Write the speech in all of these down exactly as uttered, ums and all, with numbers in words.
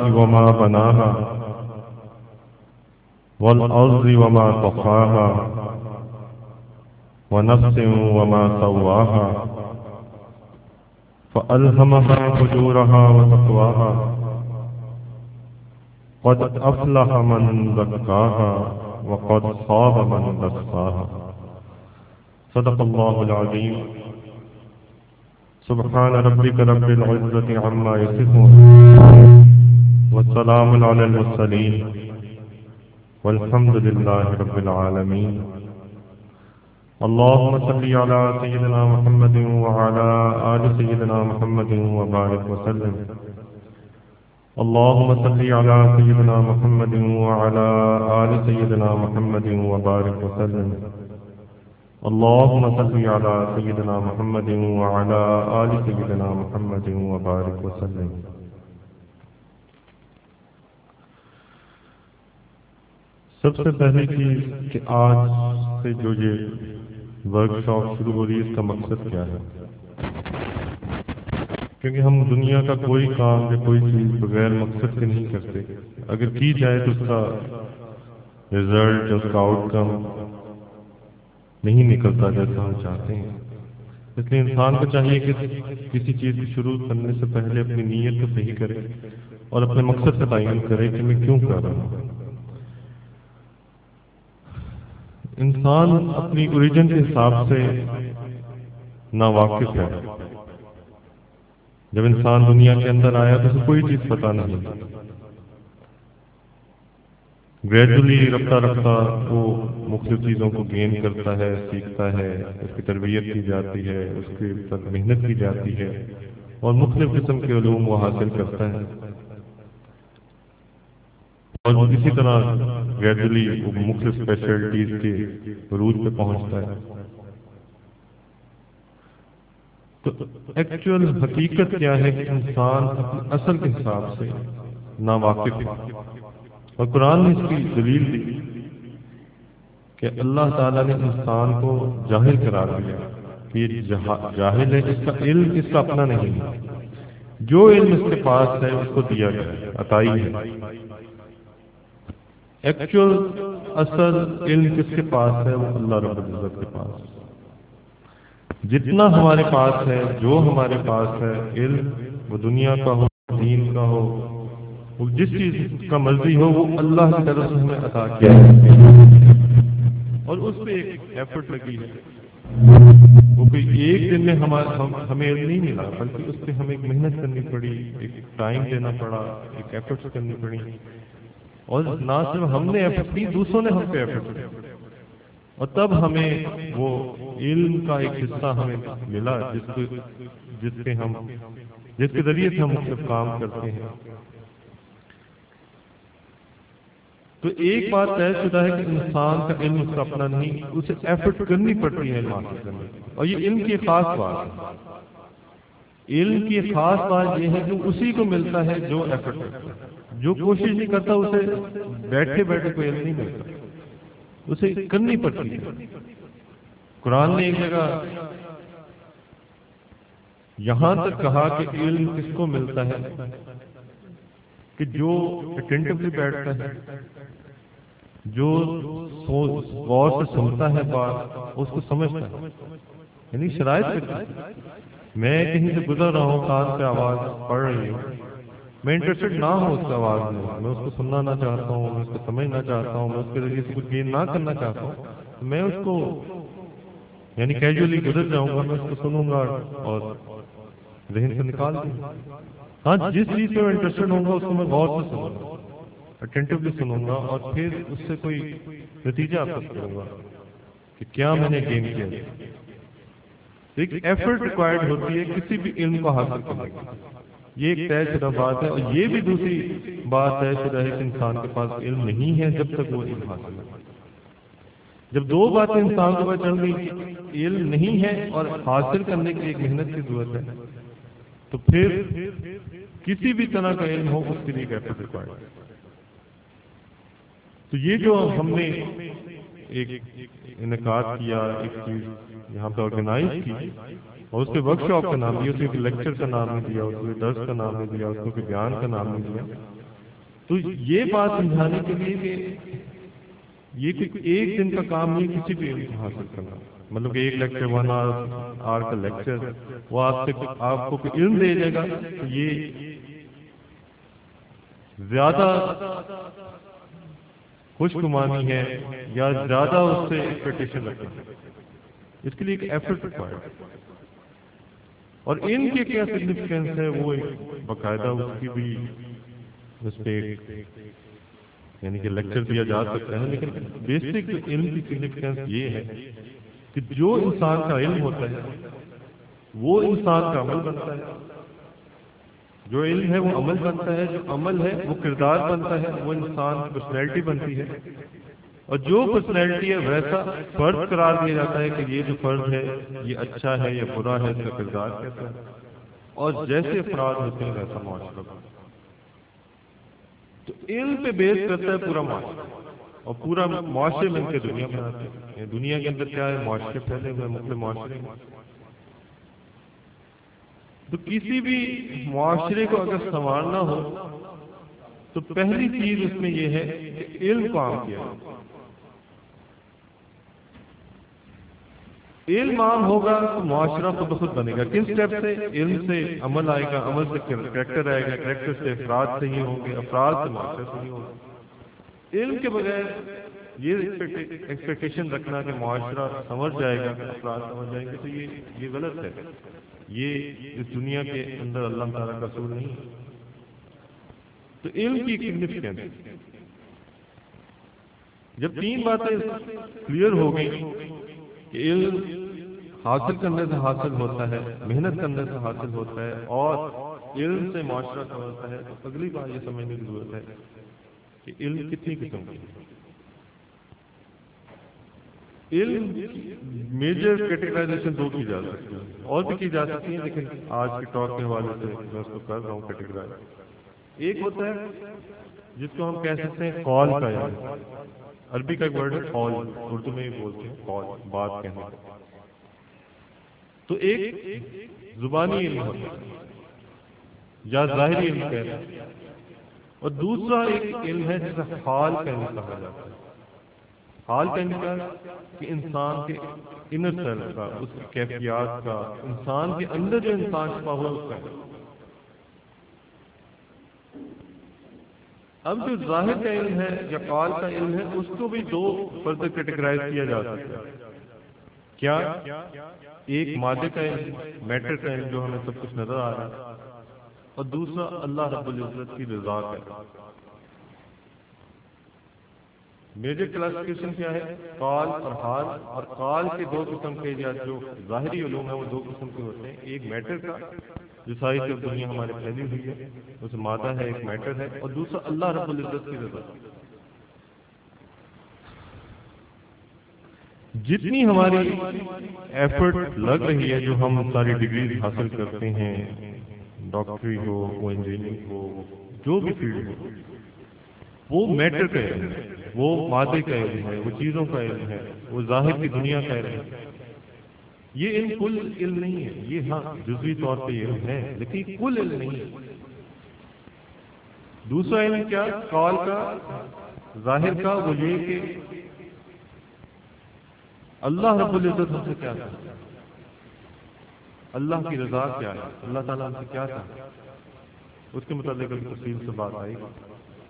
وما بناها والأرض وما طحاها ونفس وما سواها فألهمها فجورها وتقواها قد أفلح من زكاها وقد خاب من دساها صدق الله العظيم سبحان ربك رب العزة عما يصفون والسلام على المرسلين والحمد لله رب العالمين اللهم صل على سيدنا محمد وعلى آل سيدنا محمد وبارك وسلم اللهم صل على سيدنا محمد وعلى آل سيدنا محمد وبارك وسلم اللهم صل على سيدنا محمد وعلى آل سيدنا محمد وبارك وسلم. سب سے پہلے چیز کہ آج سے جو یہ ورکشاپ شروع ہو رہی ہے اس کا مقصد کیا ہے، کیونکہ ہم دنیا کا کوئی کام یا کوئی چیز بغیر مقصد کے نہیں کرتے، اگر کی جائے تو اس کا رزلٹ یا اس کا آؤٹ کم نہیں نکلتا جیسا ہم چاہتے ہیں. اس لیے انسان کو چاہیے کہ کسی چیز کو شروع کرنے سے پہلے اپنی نیت کو صحیح کرے اور اپنے مقصد کا تعین کرے کہ میں کیوں کر رہا ہوں. انسان اپنی اوریجن کے حساب سے ناواقف ہے. جب انسان دنیا کے اندر آیا تو اسے کوئی چیز پتہ نہیں. گریجولی رفتہ رفتہ وہ مختلف چیزوں کو گین کرتا ہے، سیکھتا ہے، اس کی تربیت کی جاتی ہے، اس کی محنت کی جاتی ہے اور مختلف قسم کے علوم وہ حاصل کرتا ہے اور اسی طرح گریجولی وہ مختلف اسپیشلٹیز کے عروج پہ پہنچتا ہے. تو ایکچوئل حقیقت کیا ہے کہ انسان اپنے اصل کے حساب سے ناواقف ہے، اور قرآن نے اس کی دلیل دی کہ اللہ تعالیٰ نے انسان کو جاہل قرار دیا کہ یہ جاہل ہے، اس کا علم اس کا اپنا نہیں ہے. جو علم اس کے پاس ہے اس کو دیا گیا ہے، عطائی ہے. ایکچوئل اصل علم کس کے پاس ہے؟ وہ اللہ رب العزت کے پاس. جتنا ہمارے پاس ہے، جو ہمارے پاس ہے علم، وہ دنیا کا ہو، دین کا ہو، وہ جس چیز کا مرضی ہو، وہ اللہ کی طرف سے ہمیں عطا کیا ہے اور اس پہ ایک ایفرٹ لگی ہے. وہ کوئی ایک دن میں ہمیں علم نہیں ملا، بلکہ اس پہ ہمیں ایک محنت کرنی پڑی، ایک ٹائم دینا پڑا، ایک ایفرٹس کرنی پڑی. اور نہ صرف ہم نے ایفرٹ کی، دوسروں نے ہم پہ ایفرٹ کیا، اور تب ہمیں وہ علم کا ایک حصہ ہمیں ملا جس کو جس پہ ہم جس کے ذریعے سے ہم مختلف کام کرتے ہیں. تو ایک بات طے شدہ ہے کہ انسان کا علم اس کا اپنا نہیں، اسے ایفرٹ کرنی پڑتی ہے علم حاصل کرنے کی. اور یہ علم کی خاص بات ہے. علم کی خاص بات یہ ہے کہ اسی کو ملتا ہے جو ایفرٹ کرتا ہے. جو کوشش نہیں کرتا اسے بیٹھے بیٹھے کوئی علم نہیں ملتا، اسے کرنی پڑتی ہے. قرآن نے ایک جگہ یہاں تک کہا کہ علم کس کو ملتا ہے کہ جو اٹینٹولی بیٹھتا ہے، جو غور سے سنتا ہے بات، اس کو سمجھتا ہے. یعنی شرائط کرتا ہے. میں کہیں سے گزر رہا ہوں، کان پہ آواز پڑ رہی ہوں، میں انٹرسٹڈ نہ ہوں اس کی آواز میں، میں اس کو سننا نہ چاہتا ہوں، میں اس کو سمجھنا چاہتا ہوں، میں اس کے ذریعے سے کچھ گین نہ کرنا چاہتا ہوں، تو میں اس کو یعنی کیجولی گزر جاؤں گا، میں اس کو سنوں گا اور ذہن سے نکال دوں گا. ہاں، جس چیز پہ میں انٹرسٹڈ ہوں گا اس کو میں غور سے سنوں گا، اٹینٹولی سنوں گا اور پھر اس سے کوئی نتیجہ حاصل کروں گا کہ کیا میں نے گین کیا. ایک ایفرٹ ریکوائرڈ ہوتی ہے کسی بھی علم کو حاصل کرنے کی. یہ ایک طے شدہ بات ہے. اور یہ بھی دوسری بات طے شدہ ہے کہ انسان کے پاس علم نہیں ہے جب تک وہ علم حاصل نہیں. جب دو باتیں انسان کو پتہ چل گئی، علم نہیں ہے اور حاصل کرنے کی ایک محنت کی ضرورت ہے، تو پھر کسی بھی طرح کا علم ہو اس کے لیے ایفرٹ ریکوائرڈ ہے. تو یہ جو ہم نے ایک انعقاد کیا، ایک چیز یہاں پہ آرگنائز کی اور اس کے ورک شاپ کا نام دیا، اس کے لیکچر کا نام نہیں دیا، اس کے درس کا نام نہیں دیا، اس کے بیان کا نام نہیں دیا، تو یہ بات سمجھانے کے لیے کہ یہ کوئی ایک دن کا کام نہیں کسی بھی علم کو حاصل کرنا، مطلب کہ ایک لیکچر ون آور آر کا لیکچر وہ آپ سے آپ کو کوئی علم دے دے گا تو یہ زیادہ خوش گمانی ہے یا زیادہ اس سے ایکسپیکٹیشن رکھیں، اس کے لیے ایک ایفرٹ ریکوائرڈ، اور ان کے کیا سگنیفیکینس ہے وہ ایک باقاعدہ اس کی بھی اس پہ یعنی کہ لیکچر دیا جا سکتا ہے، لیکن بیسک علم کی سگنیفیکینس یہ ہے کہ جو انسان کا علم ہوتا ہے وہ انسان کا عمل بنتا ہے، جو علم ہے وہ عمل بنتا ہے، جو عمل ہے وہ کردار بنتا ہے، وہ انسان کی پرسنالٹی بنتی ہے، اور جو پرسنالٹی ہے ویسا فرض قرار دیا جاتا ہے کہ یہ جو فرض ہے یہ اچھا ہے یا برا ہے، اس کا کردار کیسا ہے، اور جیسے افراد ہوتے ہیں ویسا معاشرہ بنتا ہے۔ تو علم پہ بیس کرتا ہے پورا معاشرہ، اور پورا معاشرے مل کے دنیا بناتے ہیں۔ دنیا کے اندر کیا ہے، معاشرے پھیلے ہوئے مختلف معاشرے، تو کسی بھی معاشرے کو اگر سنوارنا ہو تو پہلی چیز اس میں یہ ہے کہ علم کو عام کیا ہے۔ علم عام ہوگا تو معاشرہ خود بخود بنے گا۔ کن سٹیپ سے؟ علم سے عمل آئے گا، عمل سے کریکٹر آئے گا، کریکٹر سے افراد صحیح ہوں گے، افراد سے معاشرہ صحیح ہوگا۔ علم کے بغیر یہ ایکسپیکٹیشن رکھنا کہ معاشرہ سمجھ جائے گا، افراد سمجھ جائیں گے، تو یہ یہ غلط ہے، یہ اس دنیا کے اندر اللہ تعالیٰ کا اصول نہیں ہے۔ تو علم کی سگنیفیکینس جب تین باتیں کلیئر ہو گئی کہ علم حاصل کرنے سے حاصل ہوتا ہے، محنت کرنے سے حاصل ہوتا ہے، اور علم سے معاشرہ سمجھتا ہے، تو اگلی بات یہ سمجھنے کی ضرورت ہے کہ علم کتنی قسم کی ہے۔ علم میجر کیٹیگرائزیشن دو کی جا سکتی ہے، اور بھی کی جا سکتی ہے، لیکن آج کی ٹاک کے حوالے سے میں اس کو کر رہا ہوں کیٹیگرائز۔ ایک ہوتا ہے جس کو ہم کہہ سکتے ہیں قول کا علم، عربی کا ایک ورڈ ہے قول، اردو میں بھی بولتے ہیں قول، بات کہنا۔ تو ایک زبانی علم ہوتا ہے یا ظاہری علم کہتے ہیں، اور دوسرا ایک علم ہے جسے حال کا علم کہا جاتا ہے۔ حال کا علم کیا ہے کہ انسان کے انر سیلف کا، اس کی کیفیات کا، انسان کے اندر جو انسان چھپا ہوا اس کا علم۔ اب جو ظاہر کا علم ہے یا قول کا علم ہے اس کو بھی دو فردر کیٹیگرائز کیا جا سکتا ہے۔ کیا؟ ایک مادے کا علم، میٹر کا علم جو ہمیں سب کچھ نظر آ رہا ہے، اور دوسرا اللہ رب العزت کی رضا کا۔ میجر کلاسیفیکیشن کیا ہے؟ قول اور حال، اور قول کے دو قسم کے یا جو ظاہری علوم ہیں وہ دو قسم کے ہوتے ہیں، ایک میٹر کا جو ساری سب دنیا ہمارے پھیلی ہوئی ہے اس مادہ ہے، ایک میٹر ہے، اور دوسرا اللہ رب العزت کی رضا۔ جتنی ہماری ایفرٹ لگ رہی ہے، جو ہم ساری ڈگریز حاصل کرتے ہیں، ڈاکٹری ہو، وہ انجینئرنگ ہو، جو بھی فیلڈ ہو، وہ میٹر کا علم ہے، وہ مادے کا علم ہے، وہ چیزوں کا علم ہے، وہ ظاہر کی دنیا کا علم ہے۔ یہ علم کل علم نہیں ہے، یہ ہاں جزوی طور پہ علم ہے لیکن کل علم نہیں ہے۔ دوسرا علم کیا؟ قول کا، ظاہر کا، وہ یہ کہ اللہ رب العزت ہم سے کیا چاہتا ہے، اللہ کی رضا کیا ہے، اللہ تعالیٰ ہم سے کیا چاہتا ہے، اس کے متعلق ابھی تفصیل سے بات آئے گی۔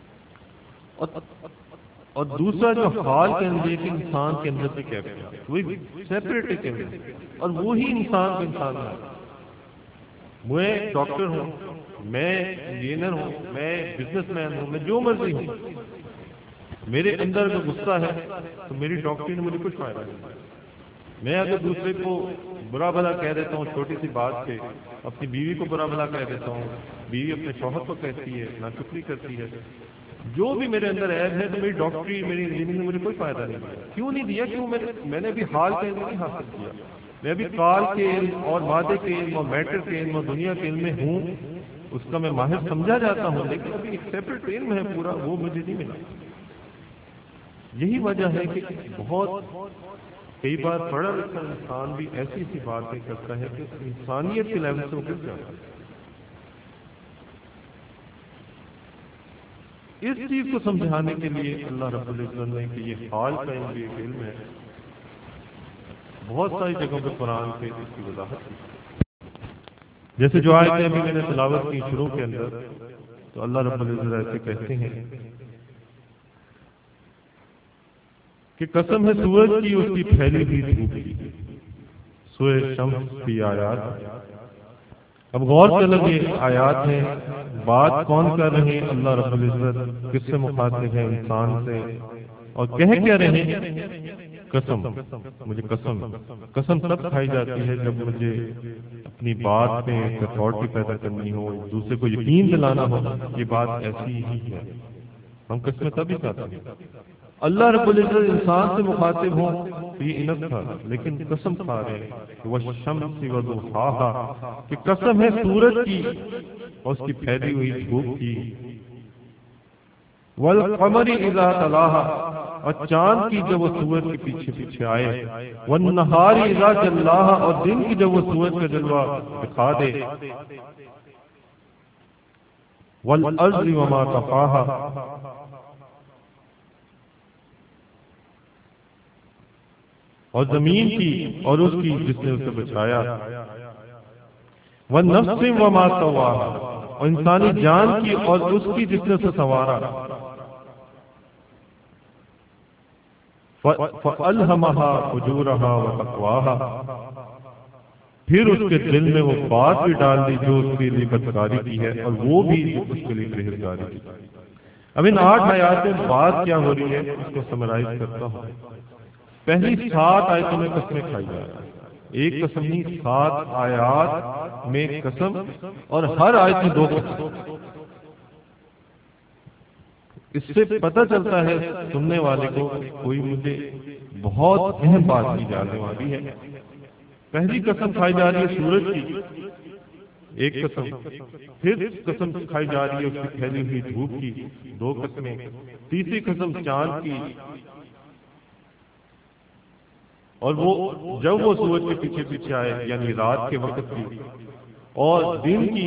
اور دوسرا جو حال کے اندر کہ انسان کے اندر سے کیفیت، وہی سیپریٹ ایک علم ہے، اور وہی انسان کو انسان ہے۔ میں ڈاکٹر ہوں، میں انجینئر ہوں، میں بزنس مین ہوں، میں جو مرضی ہوں، میرے اندر جو غصہ ہے تو میری ڈاکٹری نے مجھے کچھ فائدہ نہیں۔ میں اگر دوسرے کو برا بھلا کہہ دیتا ہوں چھوٹی سی بات پہ، اپنی بیوی کو برا بھلا کہہ دیتا ہوں، بیوی اپنے شوہر کو کہتی ہے، ناشکری کرتی ہے، جو بھی میرے اندر عیب ہے تو میری ڈاکٹری، میری انجینئرنگ نے مجھے کوئی فائدہ نہیں دیا۔ کیوں نہیں دیا؟ کیوں میں نے ابھی حال کے علم نہیں حاصل کیا، میں ابھی قال کے علم اور مادے کے علم اور میٹر کے علم اور دنیا کے علم میں ہوں، اس کا میں ماہر سمجھا جاتا ہوں، لیکن ابھی ایک سیپریٹ علم ہے پورا، وہ مجھے نہیں ملا۔ یہی وجہ ہے کہ بہت کئی بار پڑھا لکھا انسان بھی ایسی سی باتیں کرتا ہے کہ انسانیت کے لیول سے وہ گر جاتا ہے۔ اس چیز کو سمجھانے کے لیے اللہ رب العزت نے کہ یہ حال کا علم بھی ایک علم ہے، بہت ساری جگہوں پہ قرآن پہ اس کی وضاحت کی. جیسے جو آیتیں ابھی میں نے تلاوت کی شروع کے اندر، تو اللہ رب العزت ایسے کہتے ہیں کہ قسم ہے سورج کی اس کی پھیلی ہوئی دھوپ کی، سورہ شمس کی آیات. اب غور سے لگے آیات ہیں، بات کون کر رہے ہیں؟ اللہ رب العزت. کس سے مخاطب ہے؟ انسان سے. اور کہہ کیا رہے ہیں؟ قسم. مجھے قسم قسم تب کھائی جاتی ہے جب مجھے اپنی بات میں اتھارٹی پیدا کرنی ہو، دوسرے کو یقین دلانا ہو یہ بات ایسی ہی ہے، ہم قسمیں تب ہی کھاتے ہیں. اللہ رب العزت انسان سے مخاطب ہوں تو یہ انف تھا، لیکن قسم کھا رہے ہیں والشمس وضحاہا، کہ قسم ہے سورج کی اور اس کی پھیلی ہوئی دھوپ کی، والقمر اذا تلاہا، اور چاند کی جب وہ سورج کے پیچھے پیچھے آئے، والنہار اذا جلاہا، اور دن کی جب وہ سورج کا جلوہ دکھا دے، والارض وما طحاہا، اور زمین کی اور اس کی جس نے اسے بچایا، والنفس وما سواہا، اور انسانی جان کی اور اس کی جس نے اسے سنوارا، فَأَلْهَمَهَا فُجُورَهَا وَتَقْوَاهَا، پھر اس کے دل میں وہ بات بھی ڈال دی جو اس کے لیے بدکاری کی ہے اور وہ بھی جو اس کے لیے پرہیزگاری کی. اب ان آٹھ آیات میں بات کیا ہو رہی ہے اس کو سمرائز کرتا ہوں. پہلی سات آیتوں میں قسمیں کھائی جا رہی ہیں، ایک قسم نہیں، سات آیات میں قسم، اور ہر آیت میں دو قسم. اس سے پتہ چلتا ہے سننے والے کو کوئی مجھے بہت اہم بات کی جانے والی ہے. پہلی قسم کھائی جا رہی ہے سورج کی، ایک قسم. پھر قسم کھائی جا رہی ہے اس کی پھیلی ہوئی دھوپ کی، دو قسمیں. تیسری قسم چاند کی، اور وہ جب وہ سورج کے پیچھے پیچھے آئے یعنی رات کے وقت کی، اور دن کی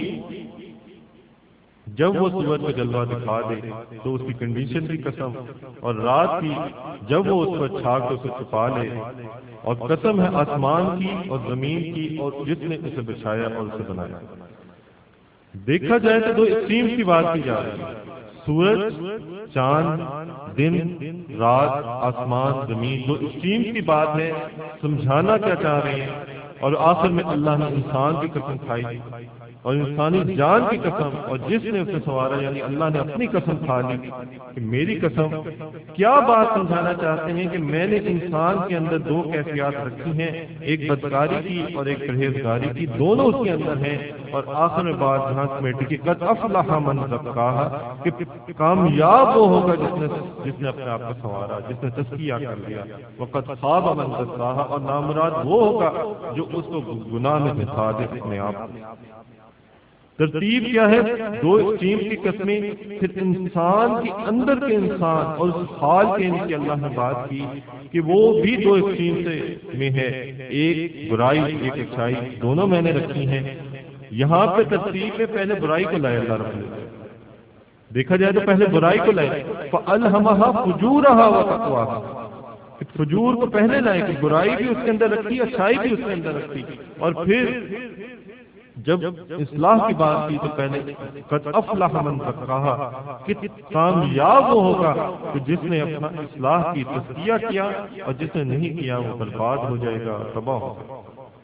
جب وہ سورج کا جلوہ دکھا دے تو اس کی کنڈیشن کی قسم، اور رات کی جب وہ اس پر چھا کر اسے چھپا لے. اور قسم ہے آسمان کی اور زمین کی اور جس نے اسے بچھایا اور اسے بنایا. دیکھا جائے تو دو ایکسٹریمز کی بات کی جا رہی ہے، سورج، چاند، دن، رات، آسمان، زمین، دو ایکسٹریمز کی بات ہے. سمجھانا کیا چاہ رہے ہیں؟ اور آخر میں اللہ نے انسان کی قسم کھائی اور انسانی جان کی قسم، اور جس نے اسے سنوارا یعنی اللہ نے اپنی قسم کھا لی کہ میری قسم. کیا بات سمجھانا چاہتے ہیں کہ میں نے انسان کے اندر دو کیفیات رکھی ہیں، ایک بدکاری کی اور ایک پرہیزگاری کی، دونوں اس کے اندر ہیں. اور آخر میں بات جہاں سمیٹی کہ قد افلح من زکاہا، کہ کامیاب وہ ہوگا جس نے جس نے اپنے آپ کو سنوارا، جس نے تزکیہ کر لیا. وقد خاب من دساہا، اور نامراد وہ ہوگا جو اس کو گناہ میں دھسا دے اپنے آپ. ترتیب کیا ہے؟ دو ایکسٹریم کی قسمیں، پھر انسان کے اندر کے انسان اور اس حال کے ان کی اللہ نے بات کی کہ وہ بھی دو ایکسٹریم سے میں ہے، ایک برائی ایک اچھائی، دونوں میں نے رکھی ہیں. یہاں پہ ترتیب میں پہلے برائی کو لائے اللہ رب العزت. دیکھا جائے تو پہلے برائی کو لائے، فَأَلْهَمَهَا فُجُورَهَا وَتَقْوَاهَا، کہ فجور کو پہلے لائے کہ برائی بھی اس کے اندر رکھی، اچھائی بھی اس کے اندر رکھی. اور پھر جب اصلاح کی بات کی تو پہلے قد افلح من زکاہا، کہ کامیاب وہ ہوگا کہ جس نے اپنا اصلاح کی تزکیہ کیا، اور جس نے نہیں کیا وہ برباد ہو جائے گا، تباہ ہو جائے گا.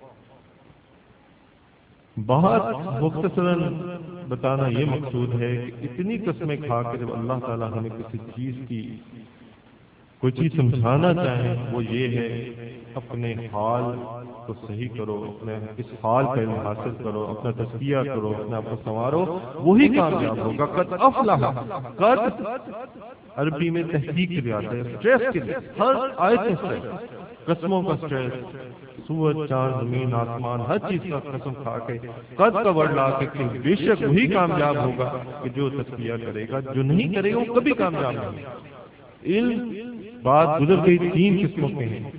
بہت مختصراً بتانا یہ مقصود ہے کہ اتنی قسمیں کھا کے جب اللہ تعالیٰ ہمیں کسی چیز کی کوئی چیز سمجھانا چاہیں وہ یہ ہے اپنے حال کو صحیح کرو، اپنے اس حال کا علم حاصل کرو، اپنا تزکیہ کرو، اپنے آپ کو سنوارو، وہی کامیاب ہوگا. قد افلح، قد عربی میں تحقیق کے لیے آتا ہے، اسٹریس کے لیے، ہر آیت میں اسٹریس، قسموں کا اسٹریس، سورج، چاند، زمین، آسمان، ہر چیز کا قسم کھا کے قد کا ورڈ لا کے کہ بے شک وہی کامیاب ہوگا کہ جو تزکیہ کرے گا، جو نہیں کرے گا وہ کبھی کامیاب نہیں ہوگا. علم بات گزر گئی تین قسموں کے ہیں.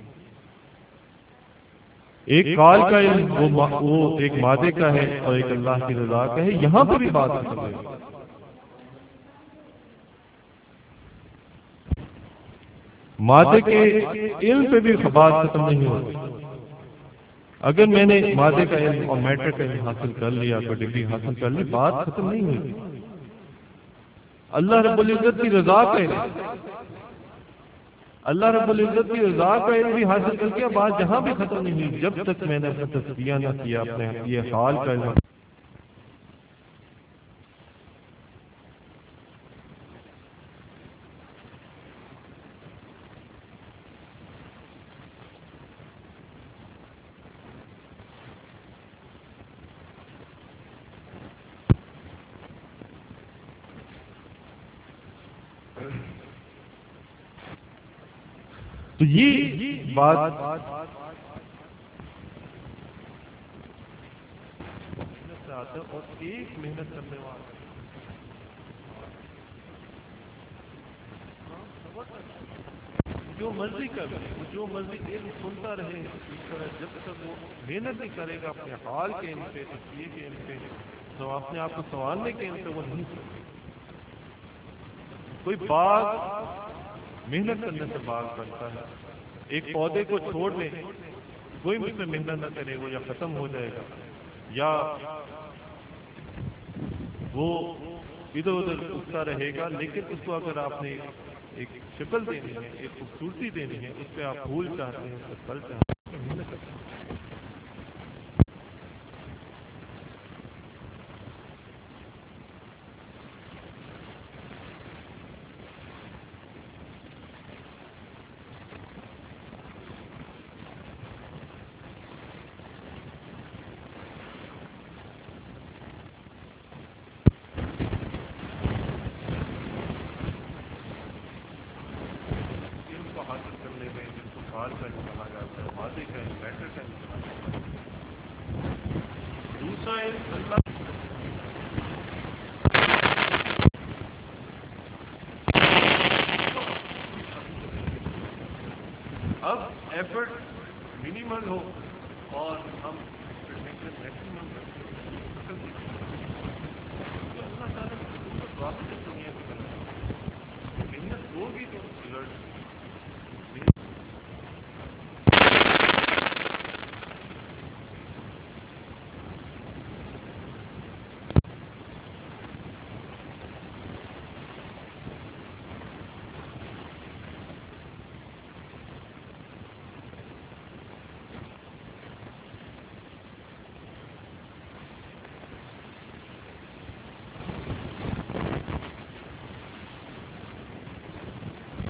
ایک کال کا علم وہ, وہ ایک مادے کا ہے اور ایک اللہ کی رضا کا ہے. یہاں پر بھی بات کر رہے ہیں مادے کے علم پہ بھی بات ختم نہیں ہوتی. اگر میں نے مادے کا علم اور میٹر کا علم حاصل کر لیا، کوئی ڈگری حاصل کر لی، بات ختم نہیں ہوئی. اللہ رب العزت کی رضا کا علم، اللہ رب العزت کی رضا کا علم بھی حاصل کر کے بات جہاں بھی ختم نہیں ہوئی جب تک میں نے اپنا تزکیہ نہ کیا، اپنے یہ حال کا علم. تو یہ بات محنت سے آتا ہے اور ایک محنت کرنے والا جو مرضی کر رہے وہ جو مرضی علم سنتا رہے اس طرح جب تک وہ محنت نہیں کرے گا اپنے حال کے علم پہ، تسبیح کے علم پہ، تو اپنے آپ کو سنوارنے کے علم پہ وہ نہیں سکتے. کوئی باغ محنت کرنے سے باغ بنتا ہے. ایک پودے کو چھوڑ لیں، کوئی مجھ سے محنت نہ کرے وہ یا ختم ہو جائے گا یا وہ ادھر ادھر اٹھتا رہے گا. لیکن اس کو اگر آپ نے ایک شکل دینی ہے، ایک خوبصورتی دینی ہے، اس پہ آپ پھول چاہتے ہیں، اس پہ پھل چاہتے ہیں، محنت کرتے ہیں. حاصل کرنے میں جس کو حال کا کہا جاتا ہے، ماضی کا میٹر کا کہا جاتا ہے. دوسرا اللہ اب ایفرٹ منیمل ہو اور ہم میکسیمم اللہ تعالیٰ دنیا کی محنت ہوگی تو رزلٹ